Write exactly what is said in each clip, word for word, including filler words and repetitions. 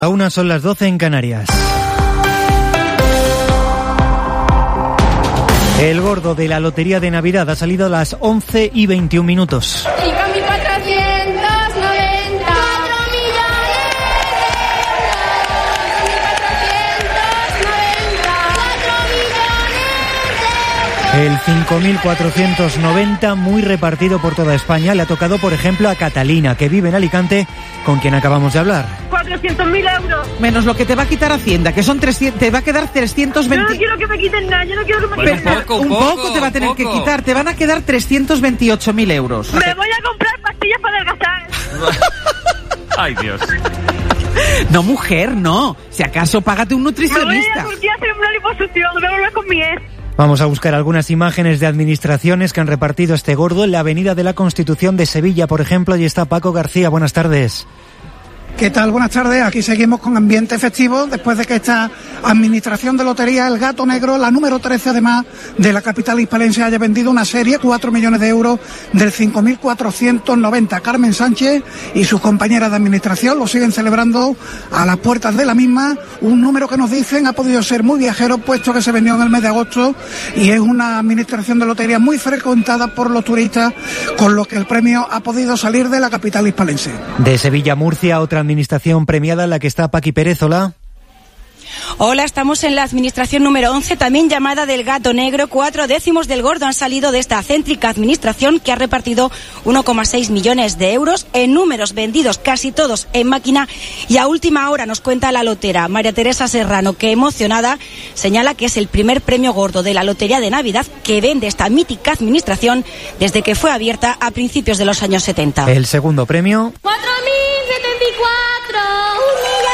A una son las doce en Canarias. El gordo de la Lotería de Navidad ha salido a las once y veintiún minutos. El cinco mil cuatrocientos noventa, muy repartido por toda España, le ha tocado, por ejemplo, a Catalina, que vive en Alicante, con quien acabamos de hablar. cuatrocientos mil euros. Menos lo que te va a quitar Hacienda, que son trescientos, te va a quedar trescientos veinte. Yo no quiero que me quiten nada, yo no quiero que me Pero quiten nada. un poco, un poco te va a tener poco. que quitar, te van a quedar trescientos veintiocho mil euros. Me voy a comprar pastillas para adelgazar. Ay, Dios. No, mujer, no. Si acaso, págate un nutricionista. Me voy a ir a Turquía a hacer una liposucción, voy a volver con mi ex. Vamos a buscar algunas imágenes de administraciones que han repartido este gordo en la Avenida de la Constitución de Sevilla, por ejemplo. Allí está Paco García. Buenas tardes. ¿Qué tal? Buenas tardes. Aquí seguimos con ambiente festivo después de que esta administración de lotería, El Gato Negro, la número trece además de la capital hispalense, haya vendido una serie, cuatro millones de euros del cinco mil cuatrocientos noventa. Carmen Sánchez y sus compañeras de administración lo siguen celebrando a las puertas de la misma. Un número que nos dicen ha podido ser muy viajero, puesto que se vendió en el mes de agosto y es una administración de lotería muy frecuentada por los turistas, con lo que el premio ha podido salir de la capital hispalense. De Sevilla a Murcia, otra administración premiada en la que está Paqui Pérez. Hola. Hola, estamos en la administración número once, también llamada del Gato Negro. Cuatro décimos del gordo han salido de esta céntrica administración que ha repartido uno coma seis millones de euros en números vendidos, casi todos en máquina. Y a última hora nos cuenta la lotera María Teresa Serrano, que emocionada señala que es el primer premio gordo de la Lotería de Navidad que vende esta mítica administración desde que fue abierta a principios de los años setenta. El segundo premio. cuatro mil setenta y cuatro.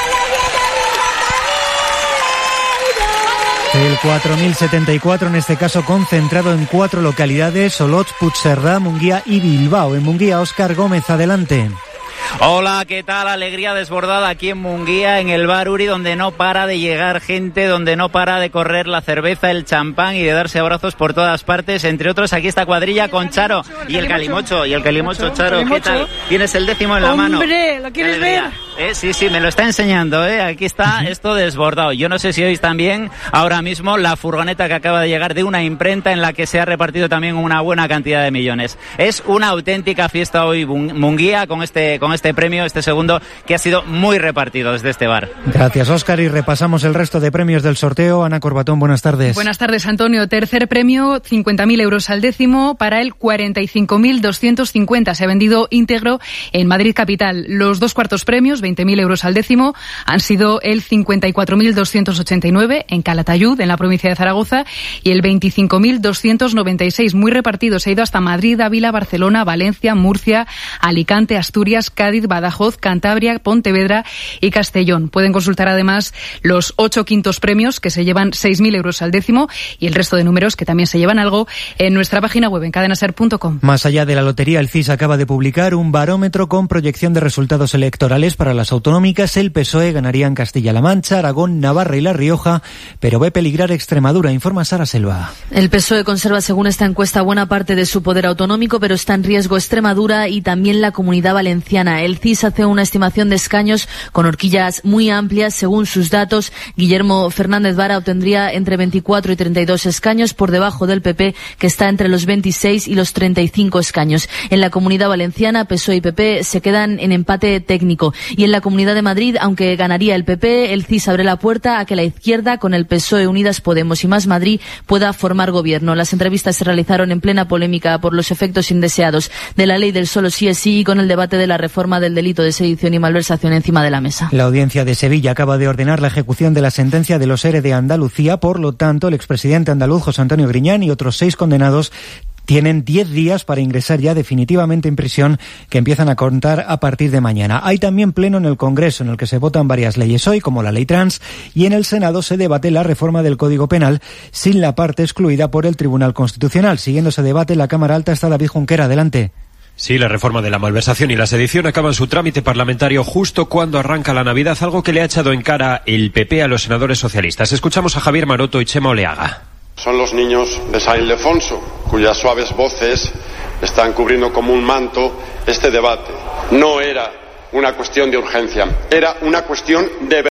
El cuatro mil setenta y cuatro, en este caso concentrado en cuatro localidades: Olot, Puigcerdá, Munguía y Bilbao. En Munguía, Óscar Gómez, adelante. Hola, ¿qué tal? Alegría desbordada aquí en Munguía, en el Bar Uri, donde no para de llegar gente, donde no para de correr la cerveza, el champán y de darse abrazos por todas partes. Entre otros, aquí esta cuadrilla con Charo y el calimocho. Y el calimocho, Charo, ¿qué tal? Tienes el décimo en la mano. ¡Hombre! ¿Lo quieres ver? Eh, sí, sí, me lo está enseñando, ¿eh? Aquí está esto desbordado. Yo no sé si oís también ahora mismo la furgoneta que acaba de llegar de una imprenta en la que se ha repartido también una buena cantidad de millones. Es una auténtica fiesta hoy Munguía con este, con este premio, este segundo, que ha sido muy repartido desde este bar. Gracias, Óscar, y repasamos el resto de premios del sorteo. Ana Corbatón, buenas tardes. Buenas tardes, Antonio. Tercer premio, cincuenta mil euros al décimo, para el cuarenta y cinco mil doscientos cincuenta. Se ha vendido íntegro en Madrid capital. Los dos cuartos premios, veinte mil euros al décimo, han sido el cincuenta y cuatro mil doscientos ochenta y nueve en Calatayud, en la provincia de Zaragoza, y el veinticinco mil doscientos noventa y seis, muy repartido. Se ha ido hasta Madrid, Ávila, Barcelona, Valencia, Murcia, Alicante, Asturias, Cádiz, Badajoz, Cantabria, Pontevedra y Castellón. Pueden consultar además los ocho quintos premios, que se llevan seis mil euros al décimo, y el resto de números, que también se llevan algo, en nuestra página web en cadenaser punto com. Más allá de la lotería, el C I S acaba de publicar un barómetro con proyección de resultados electorales para las autonómicas. El P S O E ganaría en Castilla-La Mancha, Aragón, Navarra y La Rioja, pero ve peligrar Extremadura, informa Sara Selva. El P S O E conserva, según esta encuesta, buena parte de su poder autonómico, pero está en riesgo Extremadura y también la Comunidad Valenciana. El C I S hace una estimación de escaños con horquillas muy amplias. Según sus datos, Guillermo Fernández Vara obtendría entre veinticuatro y treinta y dos escaños, por debajo del P P, que está entre los veintiséis y los treinta y cinco escaños. En la Comunidad Valenciana, P S O E y P P se quedan en empate técnico. Y en la Comunidad de Madrid, aunque ganaría el P P, el C I S abre la puerta a que la izquierda, con el P S O E, Unidas Podemos y Más Madrid, pueda formar gobierno. Las entrevistas se realizaron en plena polémica por los efectos indeseados de la ley del solo sí es sí y con el debate de la reforma del delito de sedición y malversación encima de la mesa. La Audiencia de Sevilla acaba de ordenar la ejecución de la sentencia de los E R E de Andalucía. Por lo tanto, el expresidente andaluz José Antonio Griñán y otros seis condenados tienen diez días para ingresar ya definitivamente en prisión, que empiezan a contar a partir de mañana. Hay también pleno en el Congreso, en el que se votan varias leyes hoy, como la ley trans, y en el Senado se debate la reforma del Código Penal, sin la parte excluida por el Tribunal Constitucional. Siguiendo ese debate, en la Cámara Alta está David Junquera. Adelante. Sí, la reforma de la malversación y la sedición acaban su trámite parlamentario justo cuando arranca la Navidad, algo que le ha echado en cara el P P a los senadores socialistas. Escuchamos a Javier Maroto y Chema Oleaga. Son los niños de San Ildefonso, cuyas suaves voces están cubriendo como un manto este debate. No era una cuestión de urgencia, era una cuestión de